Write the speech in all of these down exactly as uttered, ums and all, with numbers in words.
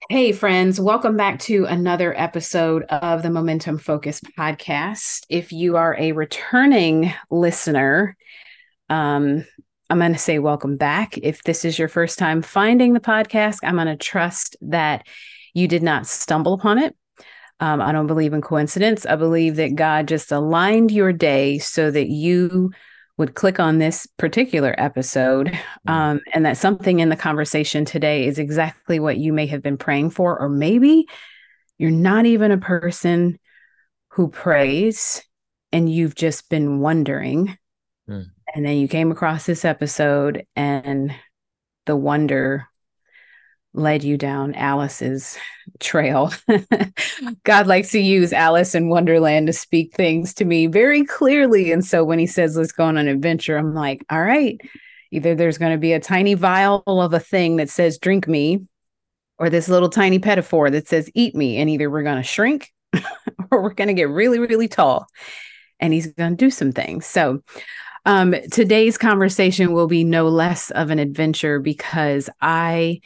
Hey, friends, welcome back to another episode of the Momentum Focus podcast. If you are a returning listener, um, I'm going to say welcome back. If this is your first time finding the podcast, I'm going to trust that you did not stumble upon it. Um, I don't believe in coincidence. I believe that God just aligned your day so that you would click on this particular episode, Mm. um, and that something in the conversation today is exactly what you may have been praying for, or maybe you're not even a person who prays and you've just been wondering. Mm. And then you came across this episode and the wonder led you down Alice's trail. God likes to use Alice in Wonderland to speak things to me very clearly. And so when he says, let's go on an adventure, I'm like, all right, either there's going to be a tiny vial of a thing that says, drink me, or this little tiny pedophore that says, eat me. And either we're going to shrink or we're going to get really, really tall. And he's going to do some things. So um, today's conversation will be no less of an adventure because I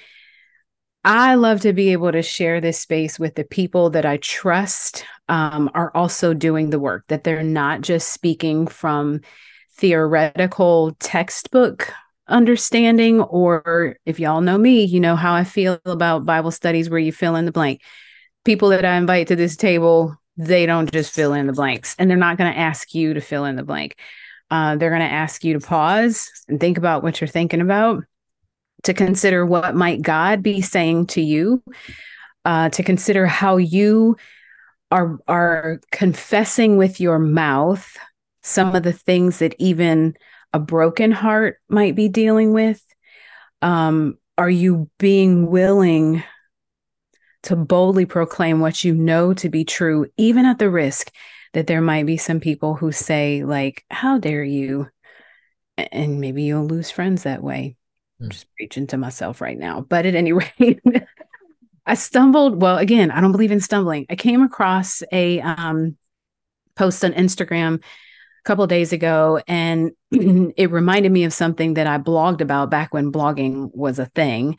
I love to be able to share this space with the people that I trust, um, are also doing the work, that they're not just speaking from theoretical textbook understanding, or if y'all know me, you know how I feel about Bible studies where you fill in the blank. People that I invite to this table, they don't just fill in the blanks, and they're not going to ask you to fill in the blank. Uh, they're going to ask you to pause and think about what you're thinking about, to consider what might God be saying to you, uh, to consider how you are are confessing with your mouth some of the things that even a broken heart might be dealing with. Um, are you being willing to boldly proclaim what you know to be true, even at the risk that there might be some people who say, like, how dare you? And maybe you'll lose friends that way. I'm Mm. just preaching to myself right now. But at any rate, I stumbled. Well, again, I don't believe in stumbling. I came across a um, post on Instagram a couple of days ago, and it reminded me of something that I blogged about back when blogging was a thing.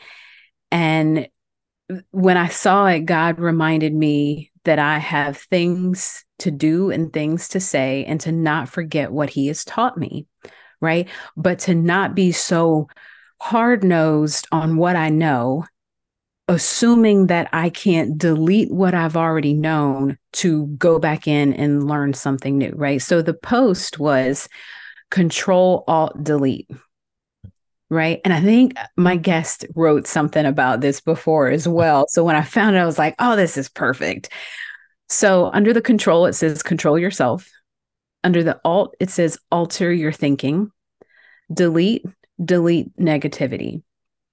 And when I saw it, God reminded me that I have things to do and things to say, and to not forget what He has taught me, right? But to not be so hard nosed on what I know, assuming that I can't delete what I've already known to go back in and learn something new, right? So the post was control, alt, delete, right? And I think my guest wrote something about this before as well. So when I found it, I was like, oh, this is perfect. So under the control, it says control yourself. Under the alt, it says alter your thinking. Delete, delete negativity.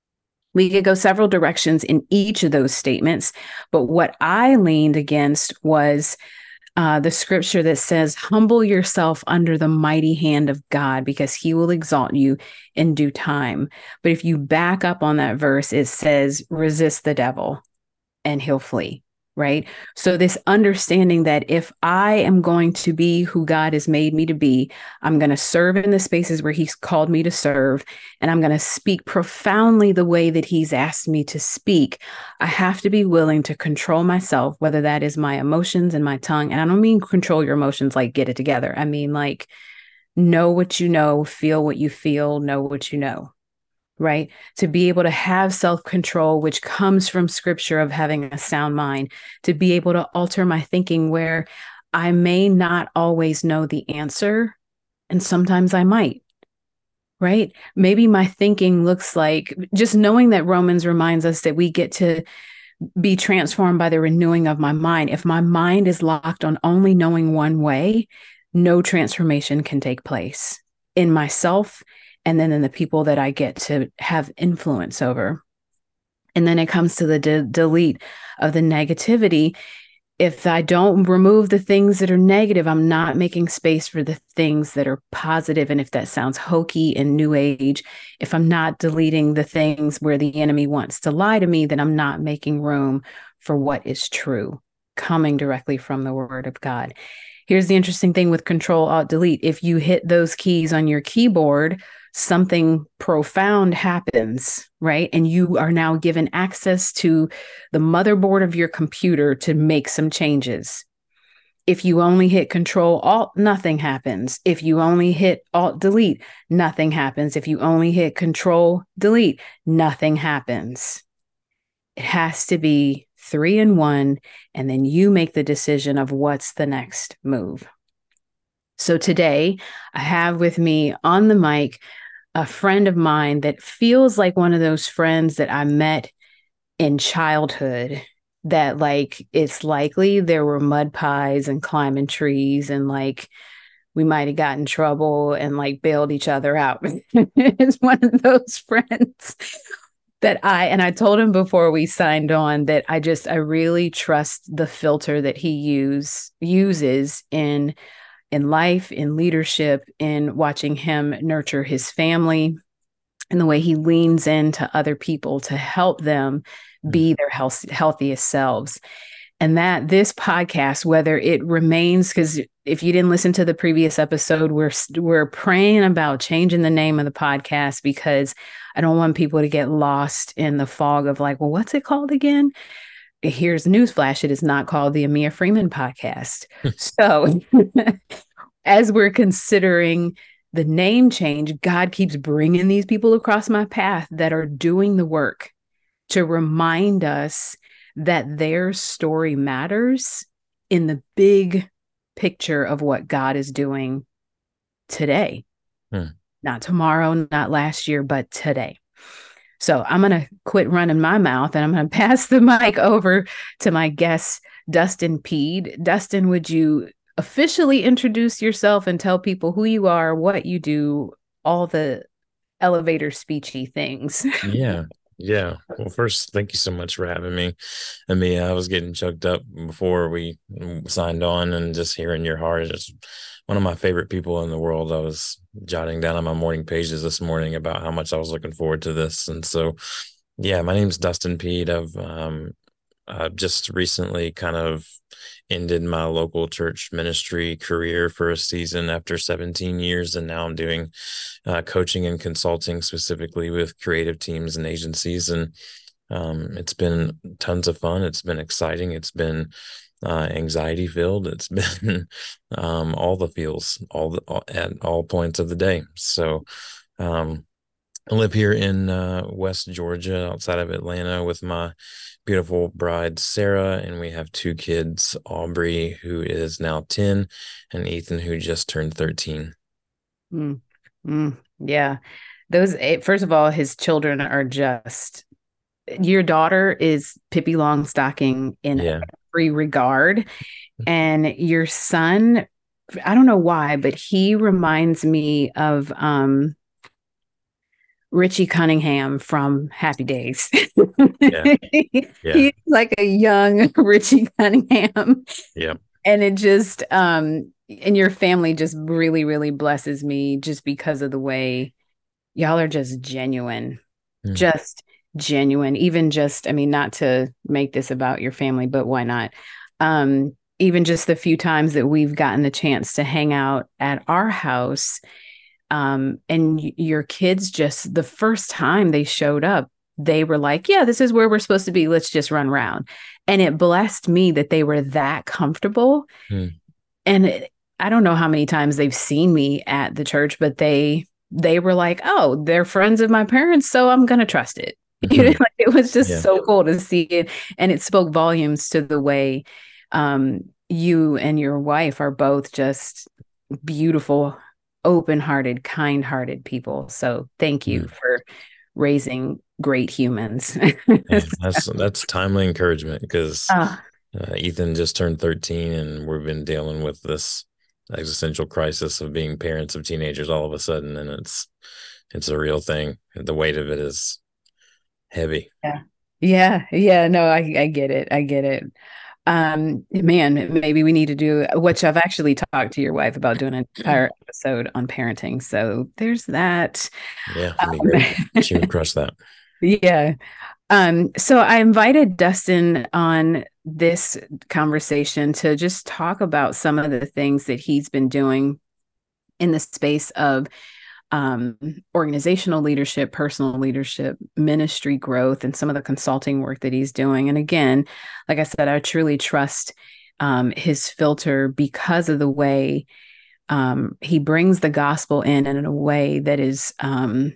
We could go several directions in each of those statements, but what I leaned against was uh, the scripture that says, humble yourself under the mighty hand of God because he will exalt you in due time. But if you back up on that verse, it says, resist the devil and he'll flee. Right. So, this understanding that if I am going to be who God has made me to be, I'm going to serve in the spaces where He's called me to serve, and I'm going to speak profoundly the way that He's asked me to speak. I have to be willing to control myself, whether that is my emotions and my tongue. And I don't mean control your emotions like get it together. I mean, like, know what you know, feel what you feel, know what you know, right? To be able to have self control, which comes from scripture of having a sound mind, to be able to alter my thinking where I may not always know the answer. And sometimes I might, right? Maybe my thinking looks like just knowing that Romans reminds us that we get to be transformed by the renewing of my mind. If my mind is locked on only knowing one way, no transformation can take place in myself and then in the people that I get to have influence over. And then it comes to the de- delete of the negativity. If I don't remove the things that are negative, I'm not making space for the things that are positive. And if that sounds hokey and new age, if I'm not deleting the things where the enemy wants to lie to me, then I'm not making room for what is true, coming directly from the word of God. Here's the interesting thing with control alt delete. If you hit those keys on your keyboard something profound happens, right? And you are now given access to the motherboard of your computer to make some changes. If you only hit Control Alt, nothing happens. If you only hit Alt Delete, nothing happens. If you only hit Control Delete, nothing happens. It has to be three in one, and then you make the decision of what's the next move. So today I have with me on the mic a friend of mine that feels like one of those friends that I met in childhood, that like it's likely there were mud pies and climbing trees and like we might have gotten in trouble and like bailed each other out. It's one of those friends that I, and I told him before we signed on that I just, I really trust the filter that he use uses in, in life, in leadership, in watching him nurture his family, and the way he leans into other people to help them be their health, healthiest selves. And that this podcast, whether it remains, because if you didn't listen to the previous episode, we're we're praying about changing the name of the podcast, because I don't want people to get lost in the fog of like, well, what's it called again? Here's newsflash: it is not called the Amia Freeman Podcast. So as we're considering the name change, God keeps bringing these people across my path that are doing the work to remind us that their story matters in the big picture of what God is doing today. Hmm. Not tomorrow, not last year, but today. So I'm going to quit running my mouth and I'm going to pass the mic over to my guest, Dustin Peed. Dustin, would you officially introduce yourself and tell people who you are, what you do, all the elevator speechy things? Yeah. Yeah. Well, first, thank you so much for having me. I mean, I was getting choked up before we signed on, and just hearing your heart is just one of my favorite people in the world. I was jotting down on my morning pages this morning about how much I was looking forward to this. And so, yeah, my name's Dustin Peed. I've um, I've just recently kind of ended my local church ministry career for a season after seventeen years. And now I'm doing uh, coaching and consulting specifically with creative teams and agencies. And um, it's been tons of fun. It's been exciting. It's been uh, anxiety filled. It's been um, all the feels, all the, all, at all points of the day. So, um, I live here in uh, West Georgia, outside of Atlanta, with my beautiful bride, Sarah, and we have two kids, Aubrey, who is now ten, and Ethan, who just turned thirteen. Mm, mm, yeah. Those, first of all, his children are just, your daughter is Pippi Longstocking in yeah. every regard. And your son, I don't know why, but he reminds me of, um, Richie Cunningham from Happy Days. Yeah. Yeah. He's like a young Richie Cunningham. Yeah. And it just, um, and your family just really, really blesses me just because of the way y'all are just genuine, mm. just genuine, even just, I mean, not to make this about your family, but why not? Um, even just the few times that we've gotten the chance to hang out at our house, Um, and y- your kids, just the first time they showed up, they were like, yeah, this is where we're supposed to be. Let's just run around. And it blessed me that they were that comfortable. Hmm. And it, I don't know how many times they've seen me at the church, but they, they were like, oh, they're friends of my parents, so I'm going to trust it. Mm-hmm. You know, like, it was just yeah. so cool to see it. And it spoke volumes to the way um, you and your wife are both just beautiful, open-hearted, kind-hearted people. So thank you mm. for raising great humans. Yeah, that's that's timely encouragement, because uh, uh, Ethan just turned thirteen, and we've been dealing with this existential crisis of being parents of teenagers all of a sudden, and it's it's a real thing. The weight of it is heavy. Yeah, yeah, yeah. No, I I get it. I get it. Um, man, maybe we need to do, which I've actually talked to your wife about, doing an entire episode on parenting. So there's that. Yeah, that'd be great. Um, she would crush that. Yeah. Um, so I invited Dustin on this conversation to just talk about some of the things that he's been doing in the space of um, organizational leadership, personal leadership, ministry growth, and some of the consulting work that he's doing. And again, like I said, I truly trust um, his filter because of the way um, he brings the gospel in and in a way that is, um,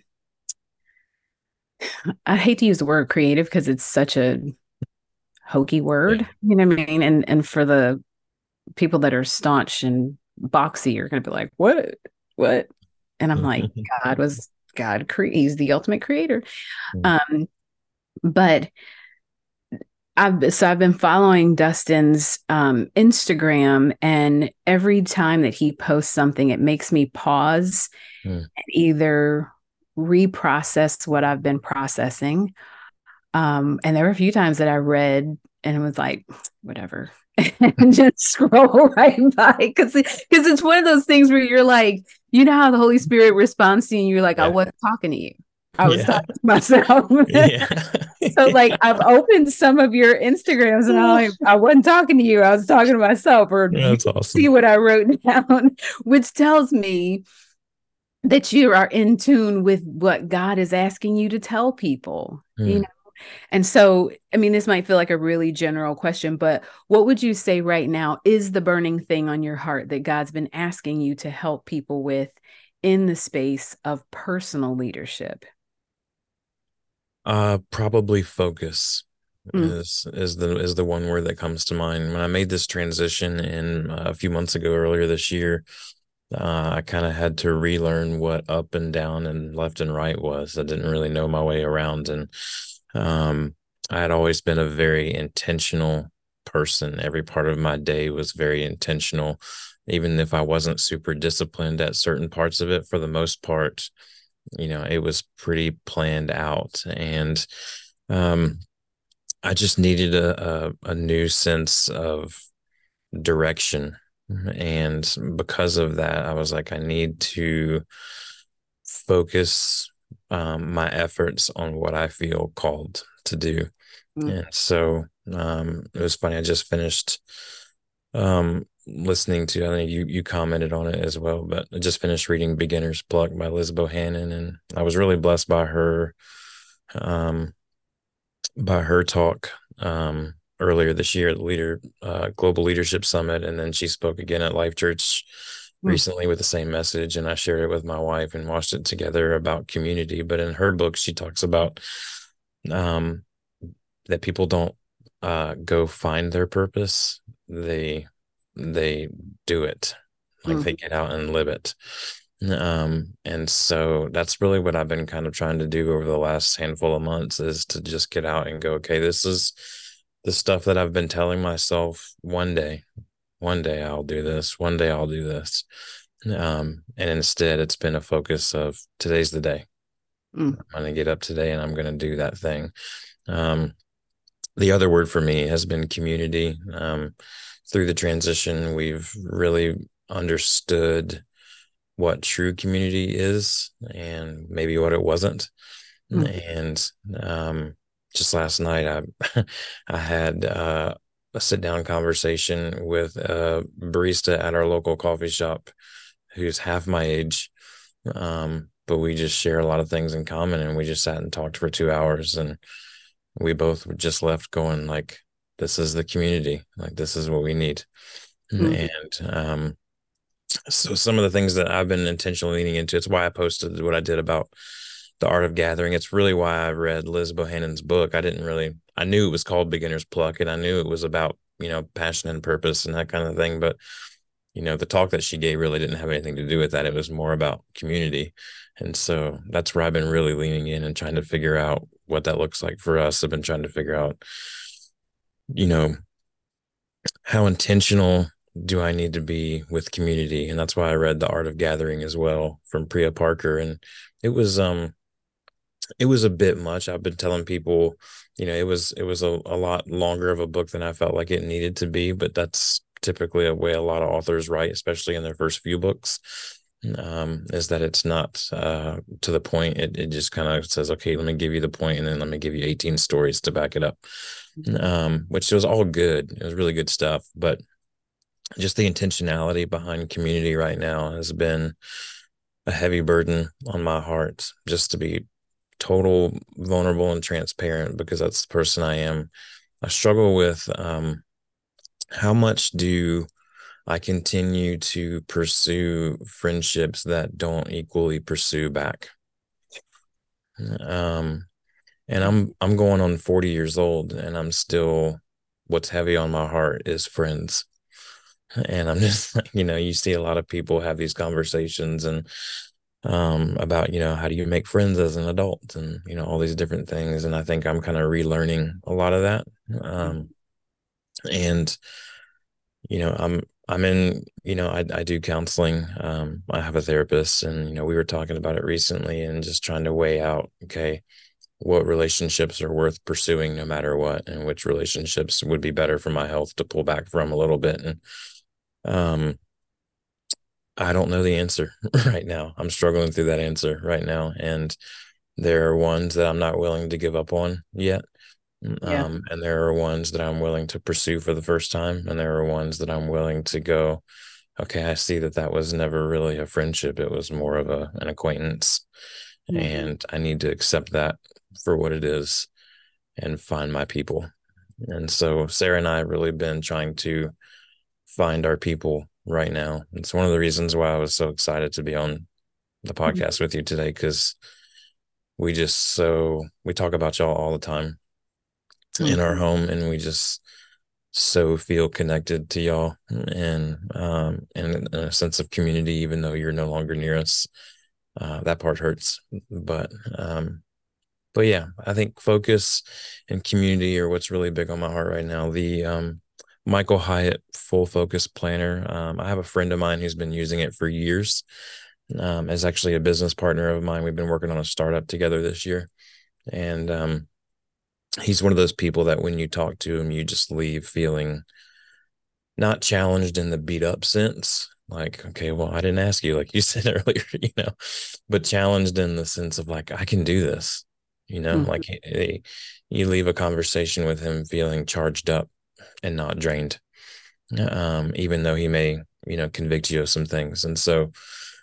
I hate to use the word creative because it's such a hokey Yeah. word, you know what I mean? And and for the people that are staunch and boxy are going to be like, what, what? And I'm like, God was God, cre- he's the ultimate creator. Um, but I've so I've been following Dustin's um, Instagram, and every time that he posts something, it makes me pause Mm. and either reprocess what I've been processing. Um, and there were a few times that I read and it was like, whatever, and just scroll right by because because it's one of those things where you're like, you know how the Holy Spirit responds to you, and you're like, I Yeah. wasn't talking to you. I was Yeah. talking to myself. Yeah. So like I've opened some of your Instagrams and I'm like, I wasn't talking to you. I was talking to myself, or you That's see awesome. what I wrote down, which tells me that you are in tune with what God is asking you to tell people, you Mm. know? And so, I mean, this might feel like a really general question, but what would you say right now is the burning thing on your heart that God's been asking you to help people with in the space of personal leadership? Uh, probably focus Mm, is is the is the one word that comes to mind. When I made this transition in uh, a few months ago, earlier this year, uh, I kind of had to relearn what up and down and left and right was. I didn't really know my way around, and um, I had always been a very intentional person. Every part of my day was very intentional, even if I wasn't super disciplined at certain parts of it. For the most part, you know, it was pretty planned out, and um, I just needed a, a, a new sense of direction. And because of that, I was like, I need to focus um, my efforts on what I feel called to do. mm, And so um, it was funny. I just finished um, listening to, I think you, you commented on it as well, but I just finished reading Beginner's Pluck by Liz Bohannon. And I was really blessed by her, um, by her talk um, earlier this year at the Leader uh, Global Leadership Summit, and then she spoke again at Life Church mm, recently with the same message, and I shared it with my wife and watched it together about community. But in her book, she talks about um, that people don't uh, go find their purpose; they they do it, like mm, they get out and live it. Um, and so that's really what I've been kind of trying to do over the last handful of months is to just get out and go, okay, this is the stuff that I've been telling myself one day, one day I'll do this, one day I'll do this. Um, and instead it's been a focus of today's the day. mm, I'm going to get up today and I'm going to do that thing. Um, the other word for me has been community. Um, through the transition, we've really understood what true community is and maybe what it wasn't. mm, And um, just last night, I I had uh, a sit down conversation with a barista at our local coffee shop who's half my age. Um, but we just share a lot of things in common, and we just sat and talked for two hours, and we both just left going like, "This is the community. Like this is what we need." mm, And um, so some of the things that I've been intentionally leaning into, it's why I posted what I did about the art of gathering. It's really why I read Liz Bohannon's book. I didn't really, I knew it was called Beginner's Pluck, and I knew it was about, you know, passion and purpose and that kind of thing. But, you know, the talk that she gave really didn't have anything to do with that. It was more about community. And so that's where I've been really leaning in and trying to figure out what that looks like for us. I've been trying to figure out, you know, how intentional do I need to be with community? And that's why I read The Art of Gathering as well from Priya Parker. And it was um it was a bit much. I've been telling people, you know, it was it was a, a lot longer of a book than I felt like it needed to be, but that's typically a way a lot of authors write, especially in their first few books. Um, is that it's not uh to the point. It it just kind of says, okay, let me give you the point and then let me give you eighteen stories to back it up. Um, which was all good. It was really good stuff, but just the intentionality behind community right now has been a heavy burden on my heart just to be total vulnerable and transparent because that's the person I am. I struggle with um, how much do I continue to pursue friendships that don't equally pursue back. Um, and I'm I'm going on forty years old and I'm still what's heavy on my heart is friends. And I'm just like, you know, you see a lot of people have these conversations and um about, you know, how do you make friends as an adult and, you know, all these different things. And I think I'm kind of relearning a lot of that. Um and you know, I'm I'm in, you know, I I do counseling. Um, I have a therapist and, you know, we were talking about it recently and just trying to weigh out, okay, what relationships are worth pursuing no matter what, and which relationships would be better for my health to pull back from a little bit. And um, I don't know the answer right now. I'm struggling through that answer right now. And there are ones that I'm not willing to give up on yet. Yeah. Um, and there are ones that I'm willing to pursue for the first time. And there are ones that I'm willing to go, okay, I see that that was never really a friendship. It was more of a, an acquaintance. Mm-hmm. And I need to accept that for what it is and find my people. And so Sarah and I have really been trying to find our people right now. It's one of the reasons why I was so excited to be on the podcast with you today, because we just so we talk about y'all all the time in our Mm-hmm. home, and we just so feel connected to y'all and um and a sense of community, even though you're no longer near us. Uh, that part hurts, but um but yeah, I think focus and community are what's really big on my heart right now. The um Michael Hyatt full focus planner. Um, I have a friend of mine who's been using it for years. Um, is actually a business partner of mine. We've been working on a startup together this year, and um, he's one of those people that when you talk to him, you just leave feeling not challenged in the beat up sense. Like, okay, well, I didn't ask you, like you said earlier, you know, but challenged in the sense of like, I can do this, you know, Mm-hmm. like hey, you leave a conversation with him feeling charged up and not drained, um, even though he may, you know, convict you of some things. And so,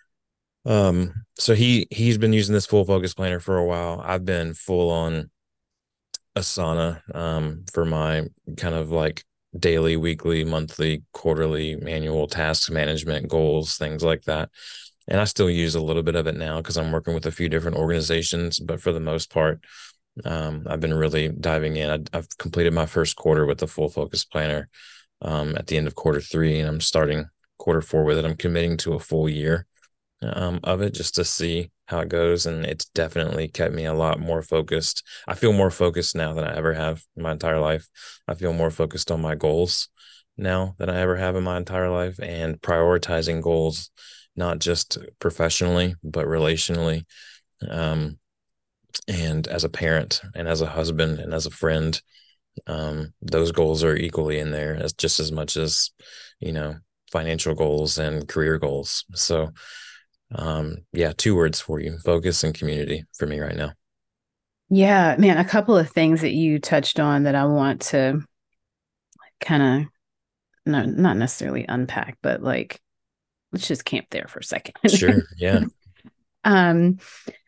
um, so he he's been using this full focus planner for a while. I've been full on Asana um, for my kind of like daily, weekly, monthly, quarterly, annual task management goals, things like that. And I still use a little bit of it now because I'm working with a few different organizations, but for the most part, um, I've been really diving in. I, I've completed my first quarter with the full focus planner um, at the end of quarter three, and I'm starting quarter four with it. I'm committing to a full year um, of it just to see how it goes. And it's definitely kept me a lot more focused. I feel more focused now than I ever have in my entire life. I feel more focused on my goals now than I ever have in my entire life, and prioritizing goals, not just professionally, but relationally. Um, and as a parent and as a husband and as a friend, um, those goals are equally in there as just as much as, you know, financial goals and career goals. So, um, yeah, two words for you: focus and community for me right now. Yeah, man, a couple of things that you touched on that I want to kind of no, not necessarily unpack, but like let's just camp there for a second. Sure. Yeah. um,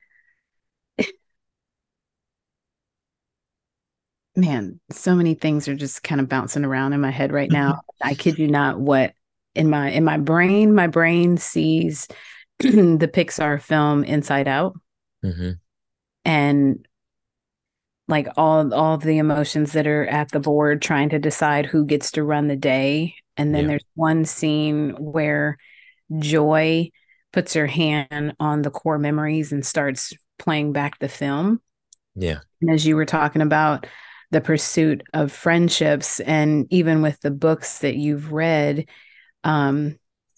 man, so many things are just kind of bouncing around in my head right now. I kid you not, what in my in my brain, my brain sees the Pixar film Inside Out Mm-hmm. and like all all the emotions that are at the board trying to decide who gets to run the day. And then Yeah. there's one scene where Joy puts her hand on the core memories and starts playing back the film. Yeah. And as you were talking about the pursuit of friendships, and even with the books that you've read, um,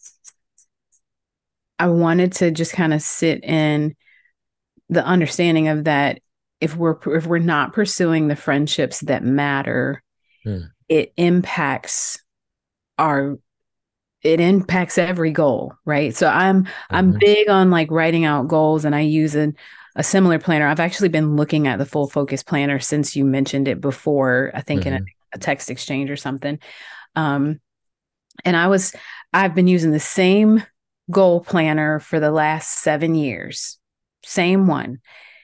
I wanted to just kind of sit in the understanding of that if we're if we're not pursuing the friendships that matter, Mm. it impacts our it impacts every goal, right? So I'm I'm Mm-hmm. big on like writing out goals, and I use a, a similar planner. I've actually been looking at the full focus planner since you mentioned it before, I think in a, Mm-hmm. a text exchange or something. Um, and I was I've been using the same goal planner for the last seven years. Same one.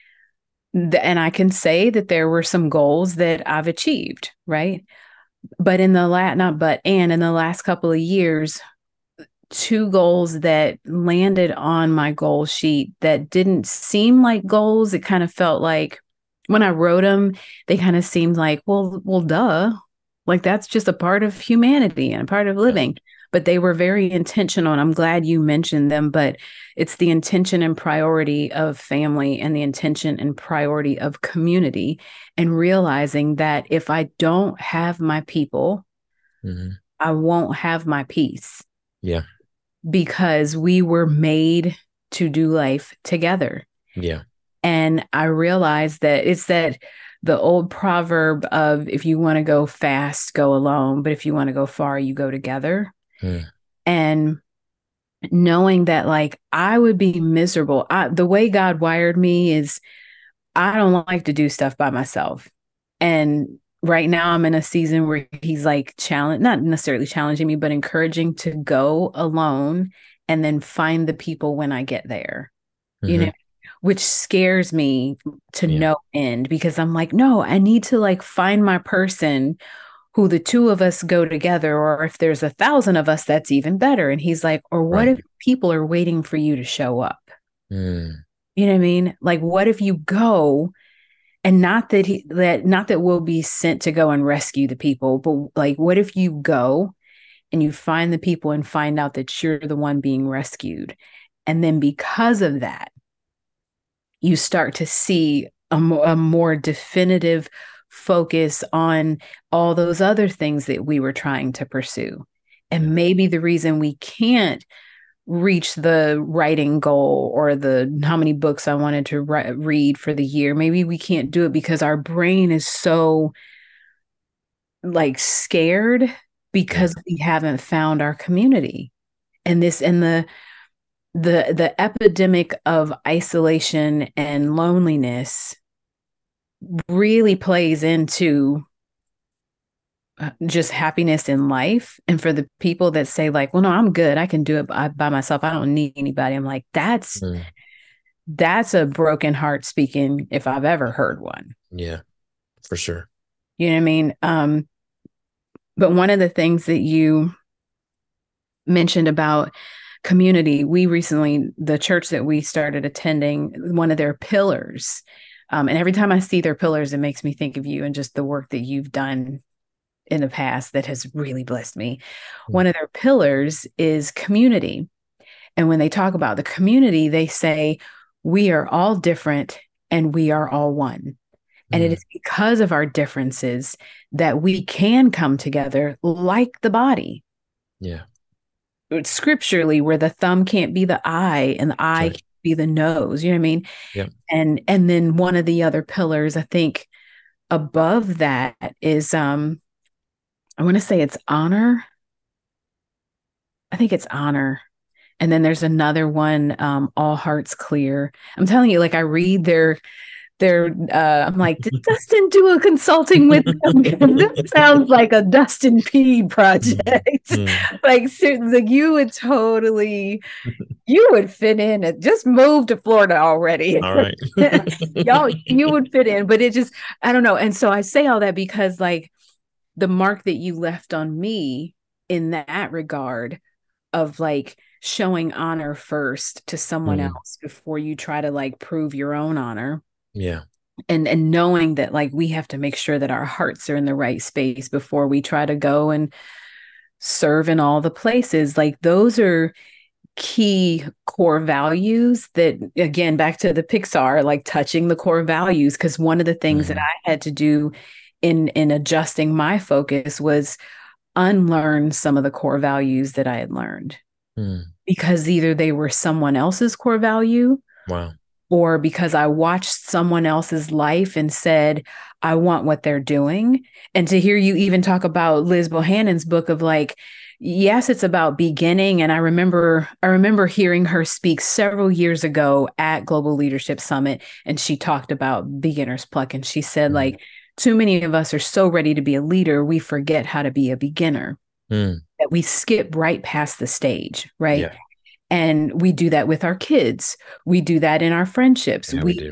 And I can say that there were some goals that I've achieved, right? But in the last, not but, and in the last couple of years, two goals that landed on my goal sheet that didn't seem like goals. It kind of felt like when I wrote them, they kind of seemed like, well, well, duh. Like that's just a part of humanity and a part of living. But they were very intentional. And I'm glad you mentioned them, but it's the intention and priority of family and the intention and priority of community, and realizing that if I don't have my people, mm-hmm. I won't have my peace. Yeah. Because we were made to do life together. Yeah. And I realized that it's that the old proverb of, if you want to go fast, go alone. But if you want to go far, you go together. Mm. And knowing that, like, I would be miserable. I, the way God wired me is I don't like to do stuff by myself. And right now I'm in a season where he's like challenge, not necessarily challenging me, but encouraging to go alone and then find the people when I get there, mm-hmm. you know, which scares me to yeah. no end, because I'm like, no, I need to like find my person who the two of us go together, or if there's a thousand of us, that's even better. And he's like, or what right. if people are waiting for you to show up? Mm. You know what I mean? Like, what if you go and not that he, that, not that we'll be sent to go and rescue the people, but like, what if you go and you find the people and find out that you're the one being rescued? And then because of that, you start to see a, mo- a more definitive focus on all those other things that we were trying to pursue. And maybe the reason we can't reach the writing goal or the how many books I wanted to re- read for the year, maybe we can't do it because our brain is so like scared because yeah. we haven't found our community. And this and the the the epidemic of isolation and loneliness really plays into just happiness in life. And for the people that say like, well, no, I'm good, I can do it by, by myself, I don't need anybody, I'm like, that's mm. that's a broken heart speaking if I've ever heard one. Yeah, for sure. You know what I mean? Um, but one of the things that you mentioned about community, we recently, the church that we started attending, one of their pillars, um, and every time I see their pillars, it makes me think of you and just the work that you've done in the past that has really blessed me. Mm-hmm. One of their pillars is community. And when they talk about the community, they say, we are all different and we are all one. Mm-hmm. And it is because of our differences that we can come together like the body. Yeah. Scripturally, where the thumb can't be the eye and the eye right. can't be the nose. You know what I mean? Yeah. And and then one of the other pillars, I think above that is um I want to say it's honor. I think it's honor. And then there's another one, um, all hearts clear. I'm telling you, like I read their their uh I'm like, did Dustin do a consulting with them? This sounds like a Dustin P project. Mm-hmm. like, so, like you would totally you would fit in and just move to Florida already. All right. Y'all, you would fit in, but it just, I don't know. And so I say all that because like the mark that you left on me in that regard of like showing honor first to someone mm. else before you try to like prove your own honor. Yeah. And and knowing that like we have to make sure that our hearts are in the right space before we try to go and serve in all the places. Like those are key core values that, again, back to the Pixar, like touching the core values. Because one of the things mm. that I had to do in in adjusting my focus was unlearn some of the core values that I had learned. Mm. Because either they were someone else's core value. Wow. Or because I watched someone else's life and said, I want what they're doing. And to hear you even talk about Liz Bohannon's book of like, yes, it's about beginning. And I remember, I remember hearing her speak several years ago at Global Leadership Summit. And she talked about beginner's pluck. And she said, mm. like, too many of us are so ready to be a leader, we forget how to be a beginner, mm. that we skip right past the stage, right? Yeah. And we do that with our kids. We do that in our friendships. Yeah, we We do.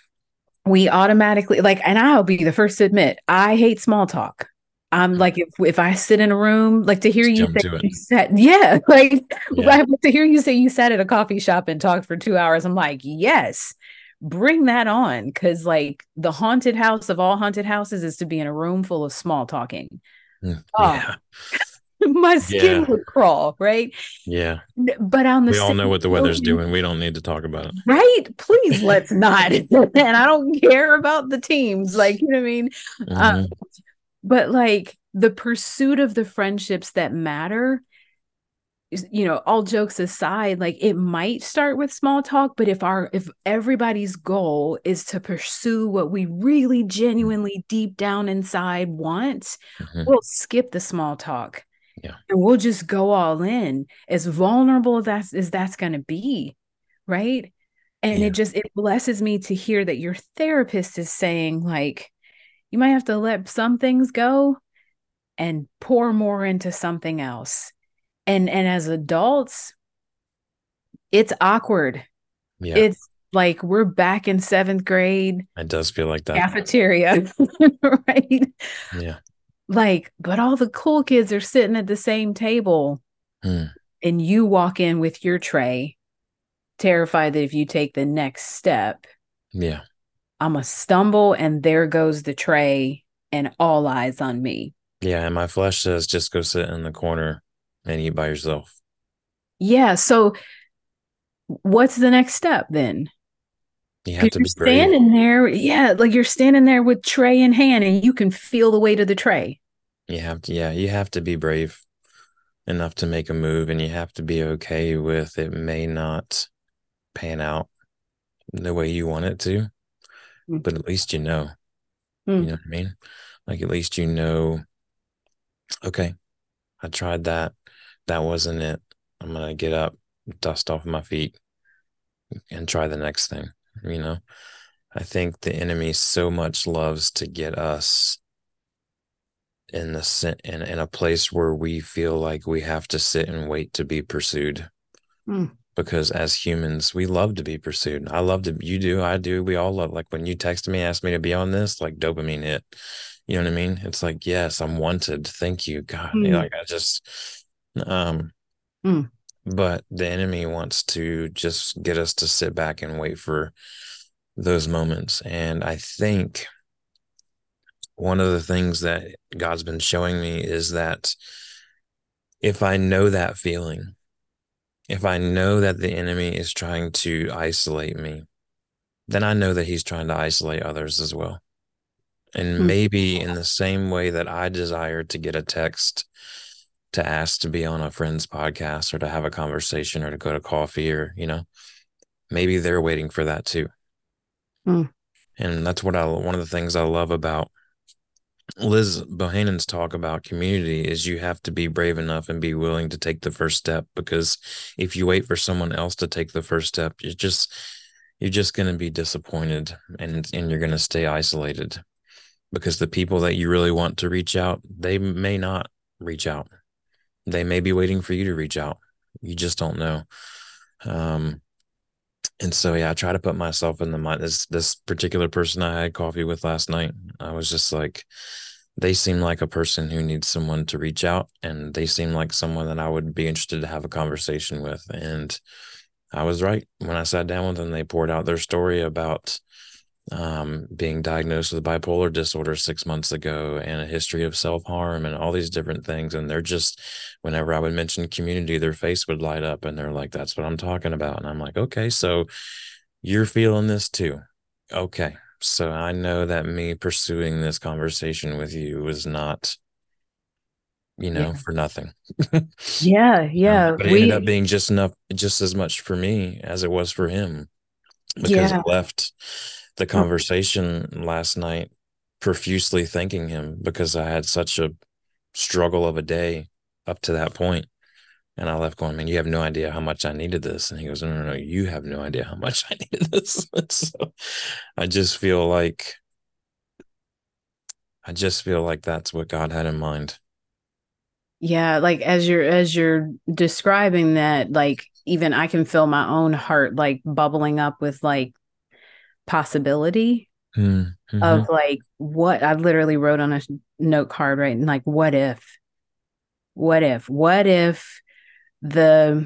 we automatically like, and I'll be the first to admit, I hate small talk. I'm like, if if I sit in a room, like to hear Just you jump say to it. you sat, yeah, like Yeah. to hear you say you sat at a coffee shop and talked for two hours, I'm like, yes, bring that on. Because like the haunted house of all haunted houses is to be in a room full of small talking. Mm, Oh, yeah. my skin Yeah. would crawl, right? Yeah. But on the We all same know what the weather's token, doing. We don't need to talk about right? Please it. let's not. And I don't care about the teams, like, you know what I mean? Uh, hmm but like the pursuit of the friendships that matter, you know, all jokes aside, like it might start with small talk, but if our if everybody's goal is to pursue what we really genuinely deep down inside want, hmm we'll skip the small talk Yeah. and we'll just go all in, as vulnerable as that's as that's going to be, right? And it Yeah. just it blesses me to hear that your therapist is saying like you might have to let some things go and pour more into something else. And and as adults, it's awkward. Yeah. It's like we're back in seventh grade It does feel like that. cafeteria, right? Yeah. Like, but all the cool kids are sitting at the same table, Mm. and you walk in with your tray, terrified that if you take the next step, Yeah. I'm a stumble and there goes the tray and all eyes on me. Yeah. And my flesh says just go sit in the corner and eat by yourself. Yeah. So what's the next step then? You have Because to you're be brave. standing there, yeah, like you're standing there with tray in hand and you can feel the weight of the tray. You have to, yeah, you have to be brave enough to make a move, and you have to be okay with it may not pan out the way you want it to, but at least you know, you Mm-hmm. know what I mean? Like, at least you know, okay, I tried that. That wasn't it. I'm going to get up, dust off my feet, and try the next thing, you know? I think the enemy so much loves to get us in the in, in a place where we feel like we have to sit and wait to be pursued, Mm. because as humans we love to be pursued. I love to, you do, I do, we all love, like when you texted me, asked me to be on this, like dopamine hit, you know what I mean? It's like, yes, I'm wanted, thank you God. You know, Mm. like I just um Mm. but the enemy wants to just get us to sit back and wait for those moments. And I think one of the things that God's been showing me is that if I know that feeling, if I know that the enemy is trying to isolate me, then I know that he's trying to isolate others as well. And Mm. maybe in the same way that I desire to get a text to ask to be on a friend's podcast or to have a conversation or to go to coffee, or, you know, maybe they're waiting for that too. Mm. And that's what I, one of the things I love about Liz Bohannon's talk about community is you have to be brave enough and be willing to take the first step, because if you wait for someone else to take the first step, you're just you're just going to be disappointed, and and you're going to stay isolated, because the people that you really want to reach out, they may not reach out. They may be waiting for you to reach out. You just don't know. Um, and so yeah, I try to put myself in the mind. This this particular person I had coffee with last night, I was just like, they seem like a person who needs someone to reach out, and they seem like someone that I would be interested to have a conversation with. And I was right. When I sat down with them, they poured out their story about um, being diagnosed with bipolar disorder six months ago and a history of self-harm and all these different things. And they're just, whenever I would mention community, their face would light up and they're like, that's what I'm talking about. And I'm like, okay, so you're feeling this too. Okay. So I know that me pursuing this conversation with you was not, you Yeah. know, for nothing. Yeah. Um, Yeah. but it ended up We, being just enough, just as much for me as it was for him, because yeah. I left the Oh, conversation last night profusely thanking him, because I had such a struggle of a day up to that point. And I left going, man, you have no idea how much I needed this. And he goes, no, no, no, you have no idea how much I needed this. So I just feel like, I just feel like that's what God had in mind. yeah. Like as you're, as you're describing that, like even I can feel my own heart like bubbling up with like possibility Mm-hmm. of like what I literally wrote on a note card, right? And like, what if, what if, what if the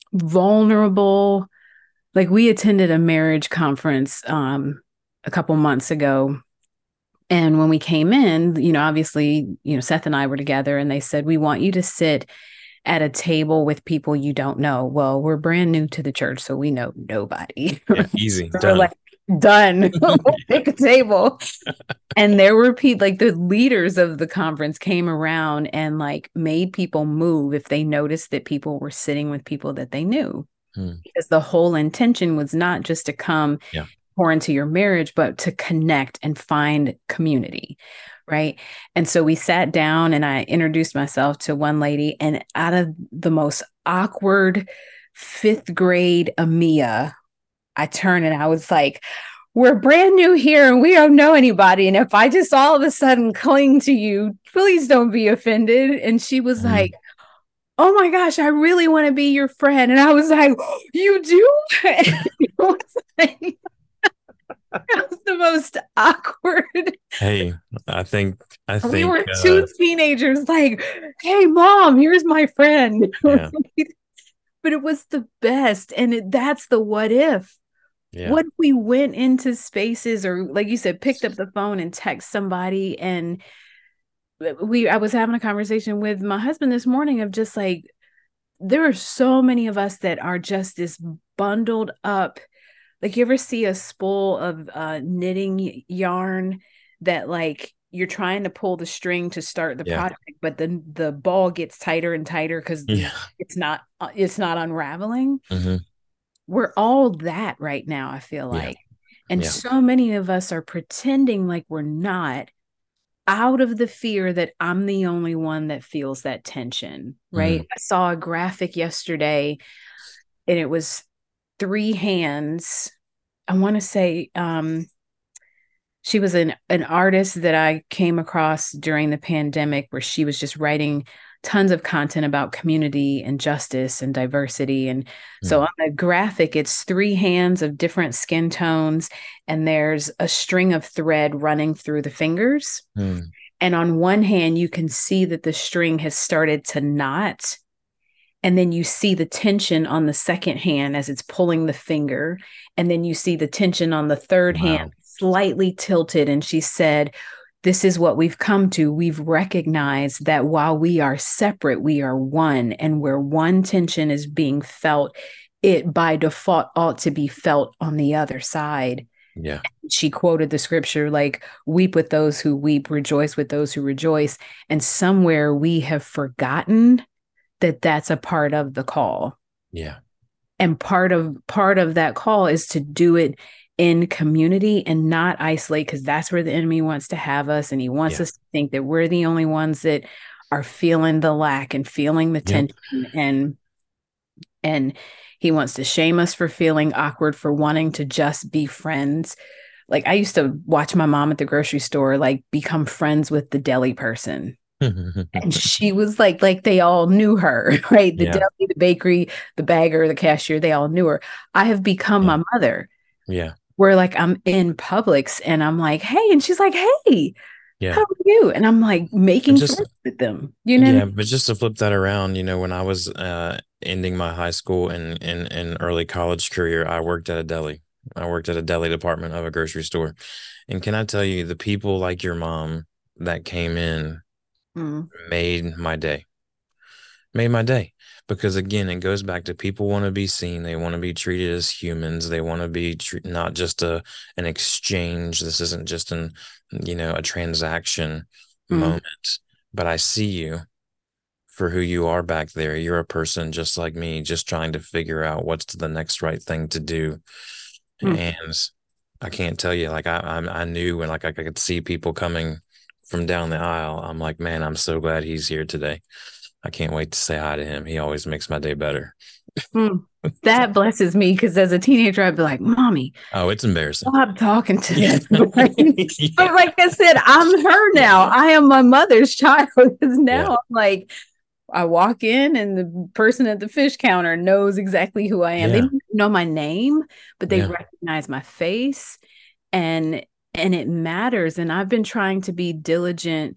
vulnerable, like we attended a marriage conference um, a couple months ago. And when we came in, you know, obviously, you know, Seth and I were together and they said, we want you to sit at a table with people you don't know. Well, we're brand new to the church, so we know nobody. Yeah, easy, So we're done. like, done. Pick a table. And there were people like the leaders of the conference came around and like made people move if they noticed that people were sitting with people that they knew. Hmm. Because the whole intention was not just to come Yeah. pour into your marriage, but to connect and find community. Right. And so we sat down and I introduced myself to one lady, and out of the most awkward fifth grade Amia, I turned and I was like, we're brand new here and we don't know anybody. And if I just all of a sudden cling to you, please don't be offended. And she was Mm. like, oh my gosh, I really want to be your friend. And I was like, oh, you do? It was like, that was the most awkward. Hey, I think I We think were uh two teenagers like, hey, mom, here's my friend. yeah, But it was the best. And it, that's the what if. yeah. What if we went into spaces or, like you said, picked up the phone and text somebody? And we, I was having a conversation with my husband this morning of just like, there are so many of us that are just this bundled up. Like, you ever see a spool of uh, knitting yarn that like you're trying to pull the string to start the Yeah. project, but then the ball gets tighter and tighter because Yeah. it's not it's not unraveling. Mm-hmm. We're all that right now, I feel Yeah. like. And Yeah. so many of us are pretending like we're not, out of the fear that I'm the only one that feels that tension, right? Mm. I saw a graphic yesterday and it was three hands. I want to say um, she was an, an artist that I came across during the pandemic where she was just writing tons of content about community and justice and diversity. And so Mm. on the graphic, it's three hands of different skin tones, and there's a string of thread running through the fingers. Mm. And on one hand, you can see that the string has started to knot. And then you see the tension on the second hand as it's pulling the finger. And then you see the tension on the third Wow. hand slightly tilted. And she said, this is what we've come to. We've recognized that while we are separate, we are one. And where one tension is being felt, it by default ought to be felt on the other side. Yeah. She quoted the scripture like, weep with those who weep, rejoice with those who rejoice. And somewhere we have forgotten that that's a part of the call. Yeah. And part of part of that call is to do it in community and not isolate, because that's where the enemy wants to have us. And he wants Yeah. us to think that we're the only ones that are feeling the lack and feeling the tension. Yep. And and he wants to shame us for feeling awkward, for wanting to just be friends. Like, I used to watch my mom at the grocery store, like, become friends with the deli person. And she was like, like they all knew her, right? The yeah. deli, the bakery, the bagger, the cashier, they all knew her. I have become yeah. my mother. Yeah. Where like I'm in Publix and I'm like, hey, and she's like, hey, yeah. how are you? And I'm like making just, friends with them, you know? Yeah, but just to flip that around, you know, when I was uh, ending my high school and, and, and early college career, I worked at a deli. I worked at a deli department of a grocery store. And can I tell you, the people like your mom that came in mm. made my day. Made my day. Because again, it goes back to people want to be seen. They want to be treated as humans. They want to be tre- not just a an exchange. This isn't just an, you know, a transaction mm. moment. But I see you for who you are back there. You're a person just like me, just trying to figure out what's the next right thing to do. Mm. And I can't tell you, like I I, I knew when like I could see people coming from down the aisle. I'm like, man, I'm so glad he's here today. I can't wait to say hi to him. He always makes my day better. Mm, that blesses me, because as a teenager, I'd be like, Mommy. Oh, it's embarrassing. Stop talking to yeah. them. yeah. But like I said, I'm her now. Yeah. I am my mother's child. Because now yeah. I'm like, I walk in and the person at the fish counter knows exactly who I am. They Yeah. don't know my name, but they Yeah. recognize my face, and and it matters. And I've been trying to be diligent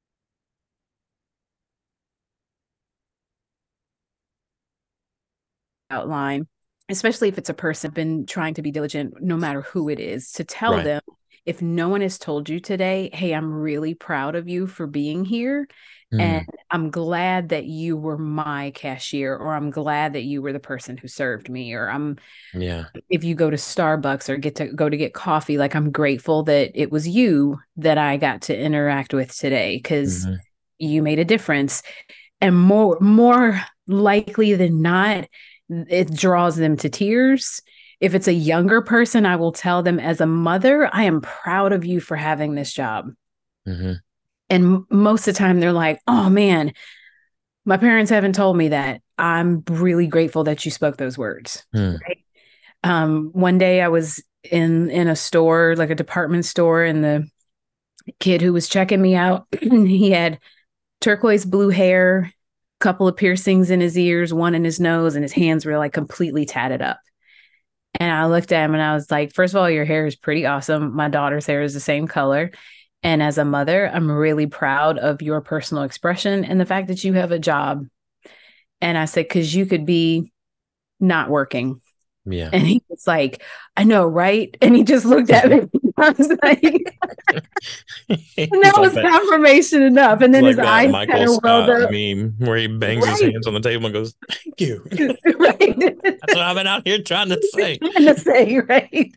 outline, especially if it's a person. I've been trying to be diligent no matter who it is, to tell Right. them, if no one has told you today, hey, I'm really proud of you for being here. And Mm. I'm glad that you were my cashier, or I'm glad that you were the person who served me, or I'm, Yeah. if you go to Starbucks or get to go to get coffee, like I'm grateful that it was you that I got to interact with today, because Hmm. you made a difference. And more more likely than not, it draws them to tears. If it's a younger person, I will tell them, as a mother, I am proud of you for having this job. Hmm. And most of the time they're like, oh man, my parents haven't told me that. I'm really grateful that you spoke those words. Mm. Right. Um, one day I was in in a store, like a department store, and the kid who was checking me out, he had turquoise blue hair, couple of piercings in his ears, one in his nose, and his hands were like completely tatted up. And I looked at him and I was like, first of all, your hair is pretty awesome. My daughter's hair is the same color. And as a mother, I'm really proud of your personal expression and the fact that you have a job. And I said, because you could be not working. Yeah. And he was like, I know, right? And he just looked at me. I was like, and that It's like was that. confirmation enough. And It's then his like that eyes kind Michael of welled Scott up. meme where he bangs his Right. hands on the table and goes, "Thank you." Right. That's what I've been out here trying to say. Trying to say, right?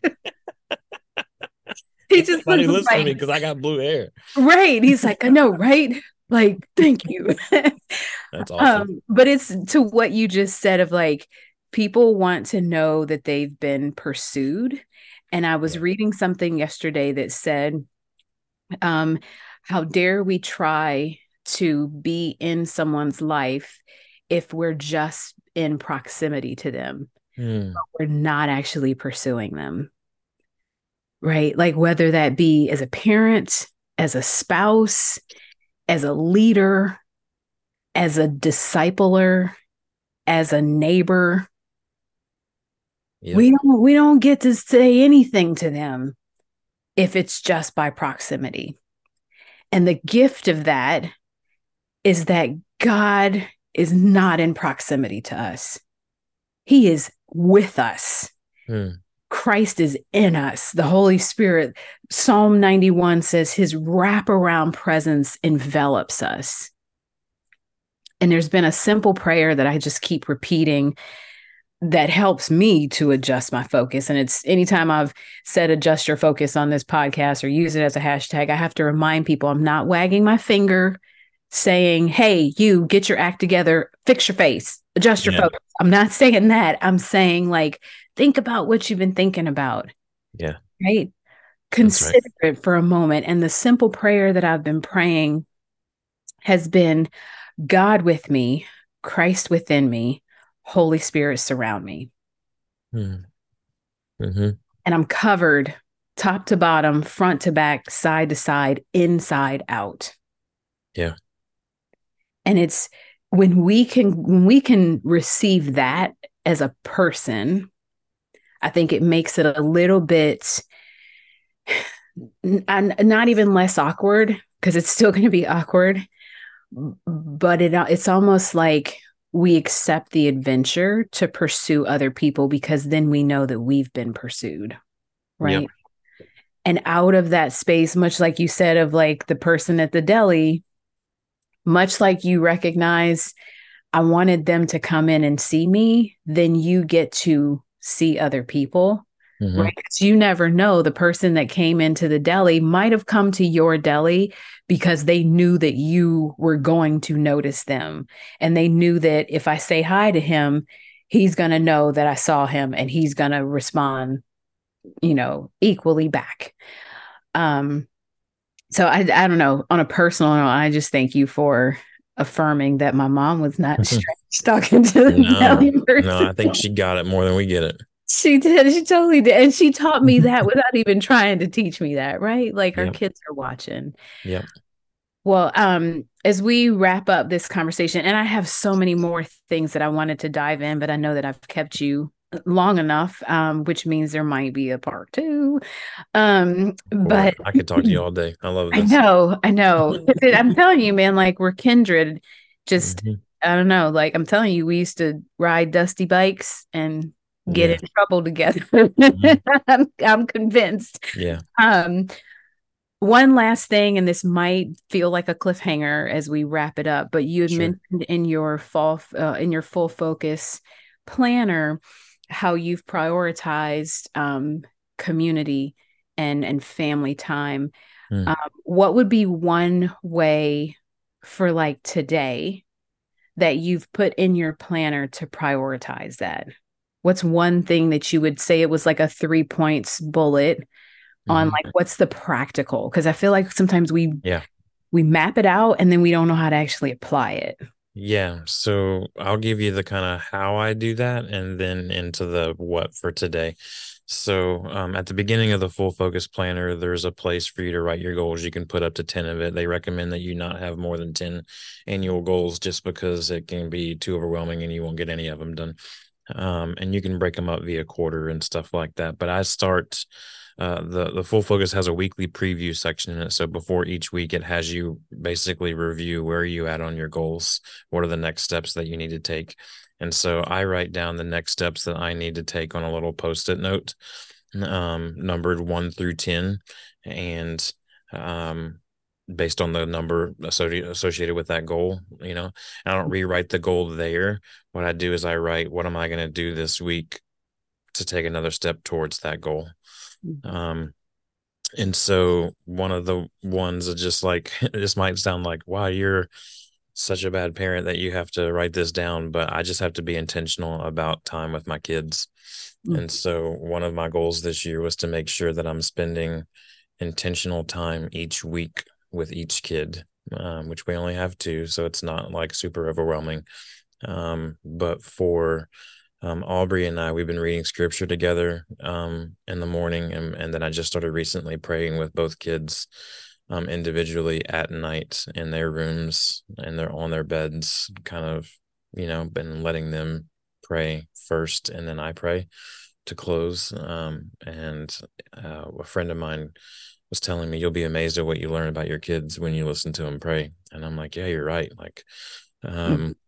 He Ain't just nobody looks listen to me like, because I got blue hair. right. He's like, I know, right? Like, thank you. That's awesome. Um, but it's to what you just said of like, people want to know that they've been pursued. And I was Yeah. reading something yesterday that said, um, how dare we try to be in someone's life if we're just in proximity to them, Mm. but we're not actually pursuing them, right? Like whether that be as a parent, as a spouse, as a leader, as a discipler, as a neighbor. Yep. We don't we don't get to say anything to them if it's just by proximity. And the gift of that is that God is not in proximity to us. He is with us. Mm. Christ is in us. The Holy Spirit. Psalm ninety-one says his wraparound presence envelops us. And there's been a simple prayer that I just keep repeating that helps me to adjust my focus. And it's anytime I've said adjust your focus on this podcast or use it as a hashtag, I have to remind people I'm not wagging my finger saying, hey, you get your act together, fix your face, adjust your Yeah. focus. I'm not saying that. I'm saying, like, think about what you've been thinking about. Yeah. Right. Consider right. it for a moment. And the simple prayer that I've been praying has been, God with me, Christ within me, Holy Spirit surround me. Mm-hmm. Mm-hmm. And I'm covered top to bottom, front to back, side to side, inside out. Yeah. And it's when we can when we can receive that as a person, I think it makes it a little bit n- not even less awkward, because it's still going to be awkward, but it it's almost like we accept the adventure to pursue other people, because then we know that we've been pursued, right? Yep. And out of that space, much like you said of like the person at the deli, much like you recognize, I wanted them to come in and see me, then you get to see other people, mm-hmm. right? Because you never know, the person that came into the deli might have come to your deli because they knew that you were going to notice them. And they knew that if I say hi to him, he's going to know that I saw him and he's going to respond, you know, equally back. Um, so I, I don't know, on a personal note, I just thank you for affirming that my mom was not strange talking to the no, deli person. No, I think she got it more than we get it. She did. She totally did. And she taught me that without even trying to teach me that, right? Like, yep. Our kids are watching. Yep. Well, um, as we wrap up this conversation, and I have so many more things that I wanted to dive in, but I know that I've kept you long enough, um, which means there might be a part two. Um, Or but I could talk to you all day. I love I this. know, I know. I'm telling you, man, like we're kindred. Just, Hmm. I don't know. Like I'm telling you, we used to ride dusty bikes and get Yeah. in trouble together. Mhm. I'm, I'm convinced. Yeah. Um, One last thing, and this might feel like a cliffhanger as we wrap it up, but you had Sure. mentioned in your fall, uh, in your full focus planner, how you've prioritized um, community and and family time. Mm. Um, what would be one way for like today that you've put in your planner to prioritize that? What's one thing that you would say it was like a three points bullet on Hmm. like what's the practical? Because I feel like sometimes we Yeah. we map it out and then we don't know how to actually apply it. Yeah. So I'll give you the kind of how I do that and then into the what for today. So um, at the beginning of the full focus planner, there's a place for you to write your goals. You can put up to ten of it. They recommend that you not have more than ten annual goals just because it can be too overwhelming and you won't get any of them done. Um, and you can break them up via quarter and stuff like that. But I start uh, the the full focus has a weekly preview section in it. So before each week, it has you basically review where are you at on your goals, what are the next steps that you need to take, and so I write down the next steps that I need to take on a little post-it note, um, numbered one through ten, and um, based on the number associated with that goal. You know, I don't rewrite the goal there. What I do is I write, what am I going to do this week to take another step towards that goal? Um, and so one of the ones that just like, this might sound like, wow, you're such a bad parent that you have to write this down, but I just have to be intentional about time with my kids. Mm. And so one of my goals this year was to make sure that I'm spending intentional time each week with each kid, um, which we only have two, so it's not like super overwhelming. Um, but for um, Aubrey and I, we've been reading scripture together um, in the morning, and, and then I just started recently praying with both kids um, individually at night in their rooms and they're on their beds, kind of, you know, been letting them pray first, and then I pray to close. Um, and uh, a friend of mine was telling me, you'll be amazed at what you learn about your kids when you listen to them pray. And I'm like, yeah, you're right. Like, Mm. um,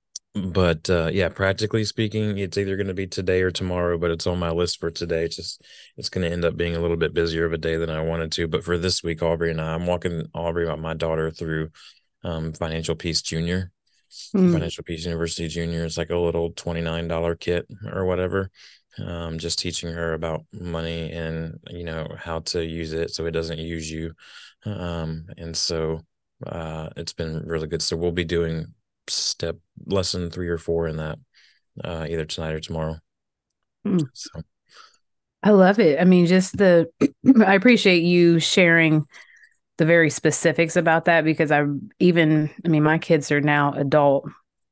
but uh, yeah, practically speaking, it's either going to be today or tomorrow, but it's on my list for today. It's just, it's going to end up being a little bit busier of a day than I wanted to. But for this week, Aubrey and I, I'm walking Aubrey, my daughter, through um, Financial Peace Junior. Mm. Financial Peace University Junior. It's like a little twenty-nine dollars kit or whatever. Um, just teaching her about money and, you know, how to use it so it doesn't use you. Um, and so uh, it's been really good. So we'll be doing step lesson three or four in that uh, either tonight or tomorrow. Mm. So I love it. I mean, just the, I appreciate you sharing the very specifics about that because I even, I mean, my kids are now adult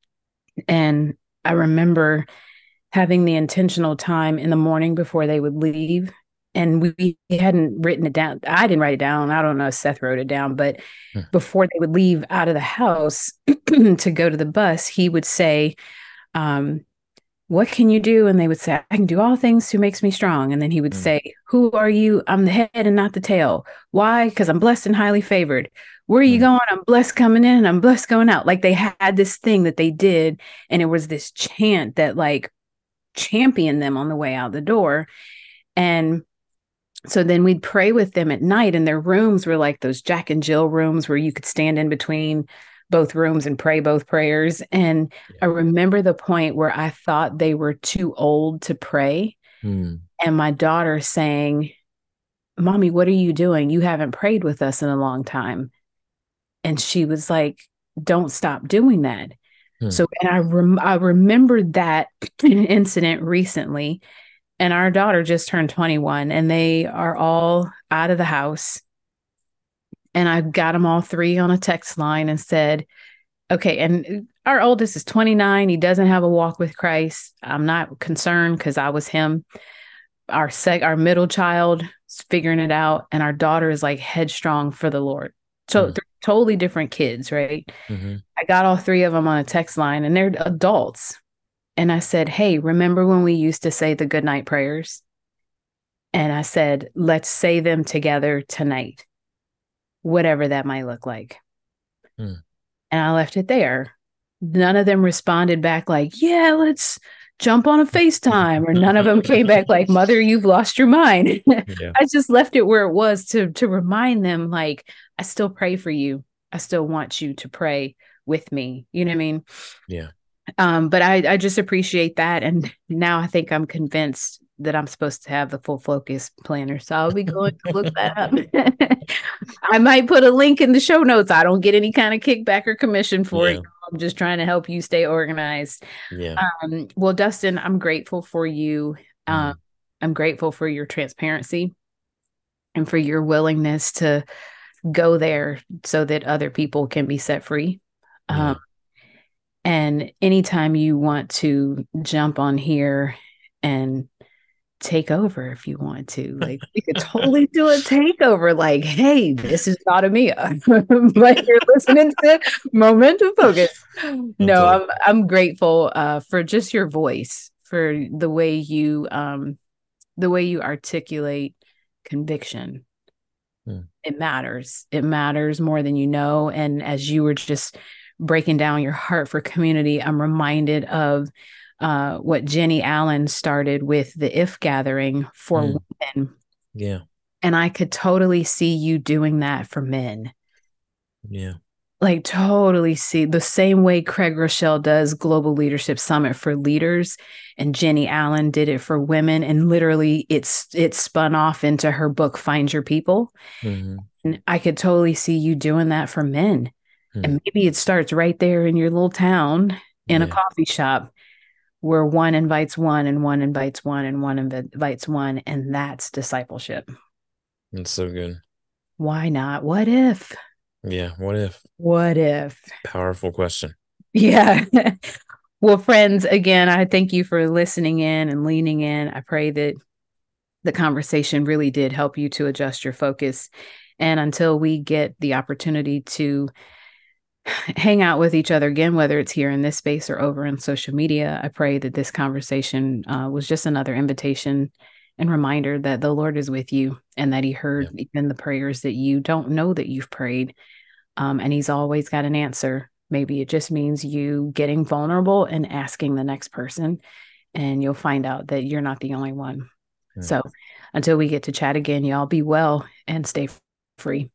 and I remember having the intentional time in the morning before they would leave. And we hadn't written it down. I didn't write it down. I don't know if Seth wrote it down, but hmm, before they would leave out of the house to go to the bus, he would say, um, what can you do? And they would say, I can do all things who makes me strong. And then he would hmm, say, who are you? I'm the head and not the tail. Why? Because I'm blessed and highly favored. Where are you hmm, going? I'm blessed coming in and I'm blessed going out. Like they had this thing that they did. And it was this chant that like championed them on the way out the door. And so then we'd pray with them at night, and their rooms were like those Jack and Jill rooms where you could stand in between both rooms and pray both prayers. And I yeah. remember the point where I thought they were too old to pray. Hmm, And my daughter saying, Mommy, what are you doing? You haven't prayed with us in a long time. And she was like, don't stop doing that. hmm, So, and I, rem- I remembered that incident recently. And our daughter just turned twenty-one and they are all out of the house. And I got them all three on a text line and said, okay. And our oldest is twenty-nine. He doesn't have a walk with Christ. I'm not concerned because I was him. Our sec, our middle child is figuring it out. And our daughter is like headstrong for the Lord. So hmm, th- totally different kids, right? Mm-hmm. I got all three of them on a text line and they're adults. And I said, hey, remember when we used to say the goodnight prayers? And I said, let's say them together tonight, whatever that might look like. Mm. And I left it there. None of them responded back like, yeah, let's jump on a FaceTime. Or none of them came back like, mother, you've lost your mind. Yeah. I just left it where it was to, to remind them, like, I still pray for you. I still want you to pray with me. You know what I mean? Yeah. Um, but I, I just appreciate that. And now I think I'm convinced that I'm supposed to have the full focus planner. So I'll be going to look that up. I might put a link in the show notes. I don't get any kind of kickback or commission for Yeah. it. I'm just trying to help you stay organized. Yeah. Um, well, Dustin, I'm grateful for you. Um, Mm. I'm grateful for your transparency and for your willingness to go there so that other people can be set free. Yeah. Um, and anytime you want to jump on here and take over if you want to, like we could totally do a takeover, like, hey, this is not a Mia. Like you're listening to Momentum Focus. No, Okay. I'm I'm grateful uh for just your voice, for the way you um the way you articulate conviction. Mm. It matters. It matters more than you know. And as you were just breaking down your heart for community, I'm reminded of uh, what Jenny Allen started with the If Gathering for Mm. women. Yeah. And I could totally see you doing that for men. Yeah. Like totally see the same way Craig Rochelle does Global Leadership Summit for leaders, and Jenny Allen did it for women, and literally it's it spun off into her book Find Your People. Mm-hmm. And I could totally see you doing that for men. Mm. And maybe it starts right there in your little town in a Yeah. coffee shop where one invites one and one invites one and one invites one, and that's discipleship. That's so good. Why not? What if? Yeah. What if? What if? Powerful question. Yeah. Well, friends, again, I thank you for listening in and leaning in. I pray that the conversation really did help you to adjust your focus. And until we get the opportunity to hang out with each other again, whether it's here in this space or over on social media, I pray that this conversation uh, was just another invitation and reminder that the Lord is with you and that he heard Yeah. even the prayers that you don't know that you've prayed. Um, and he's always got an answer. Maybe it just means you getting vulnerable and asking the next person, and you'll find out that you're not the only one. Mm. So until we get to chat again, y'all be well and stay free.